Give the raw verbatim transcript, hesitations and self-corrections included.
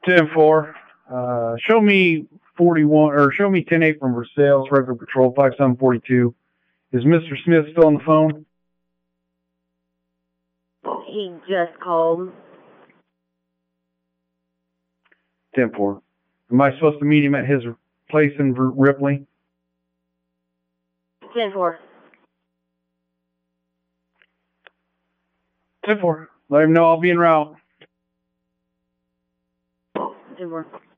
ten four. Uh, show me forty-one, or show me ten eight from Versailles, regular patrol, five seven forty-two. Is Mister Smith still on the phone? He just called. ten four. Am I supposed to meet him at his place in Ripley? ten four. ten four. Let him know I'll be en route. ten four.